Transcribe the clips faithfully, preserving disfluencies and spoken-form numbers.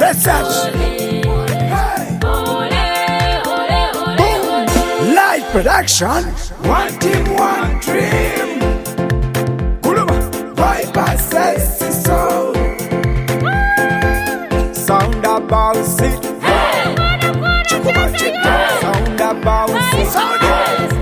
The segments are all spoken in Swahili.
Versace. Hey. Boom. Live production. One team, one dream. Kuluma. Viper says so. Sound about it. Hey. Sound about it. Sound it.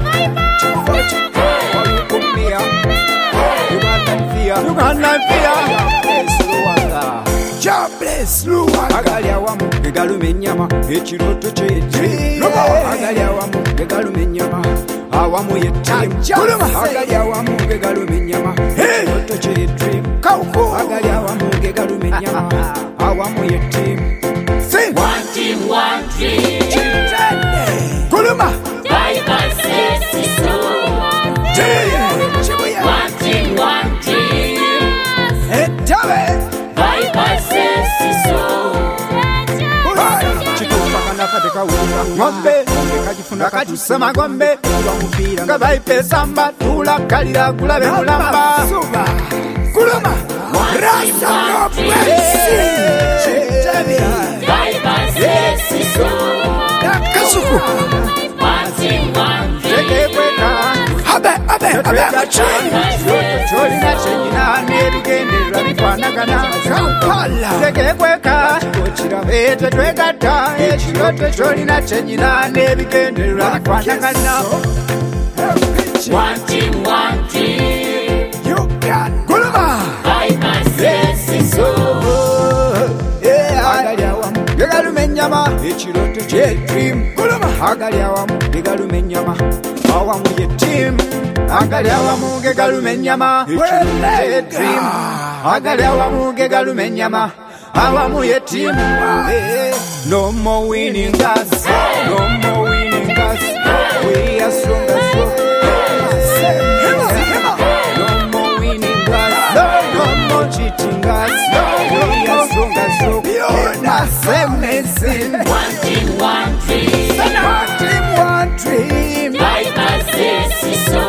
Uganda fear. Jobless Luwanga. Agalia wamu gegalume nyama ekiroto ky'eddimu. Agalia wamu gegalume nyama awamu y'ettiimu. Agalia wamu gegalume nyama ekiroto ky'eddimu. Agalia wamu gegalume nyama awamu y'ettiimu. One team, one dream. Kuluma. Viper says so. One team, one dream. Viper says so. Ngombe, kajifuna kajusema ngombe. Nga Viper samba, tula kalira kulabe mulamba. Kuluma, rasa no place. Viper says so. Kasuku. One team, one dream. Abe, abe, abe, abachini. Choli na chenyi na nebigende rabitwanagana. Kampala. Teke kweka. Kochira vete twekata. Echirote choli na chenyi na nebigende rabitwanagana. One team, one team. You can. Kuluma. Viper says so. Agalia wamu gegalume nyama ekiroto ky'eddimu. Agalia wamu gegalume nyama awamu y'ettiimu. Agalia wamu gegalume nyama ekiroto ky'eddimu. Agalia wamu gegalume nyama awamu y'ettiimu. No more winning us, no more winning us. We are stronger, stronger. No more winning us, no more cheating us. We are stronger, stronger. Same nation. One team, one dream. One team, one dream. Viper says so.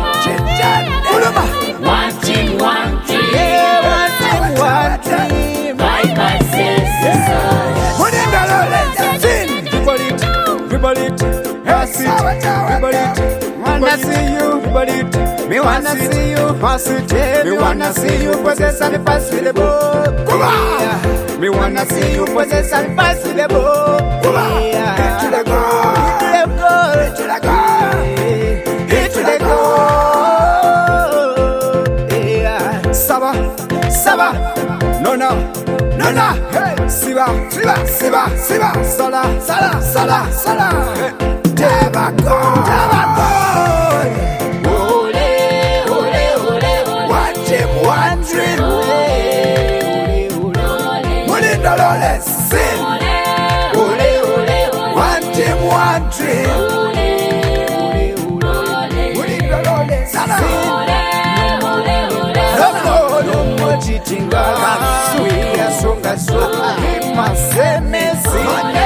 One team, one dream. Yeah, one team, one dream. Viper says so. When in the Lawrence sin, dribble it, dribble it, pass it, dribble it. Wanna see you, dribble it. Me wanna see you, pass it. Me wanna see you possess and pass the ball. Come on. Me wanna see you possess and pass the ball. Yeah. Hit to the goal, hit to the goal, hit to the goal. Yeah. Saba, Saba, no no, no no. Hey, Siba, Siba, Siba, Siba, Sala, Sala, Sala, Sala. Tabaco, Tabaco. Ole, ole, ole, ole. One team, one dream. Dolores, sin. Ole, ole, ole. One team, one dream. Ole, ole, Willie Dolores, sin. No more, no more cheating, girl. We are stronger, stronger. Him must say, Messi.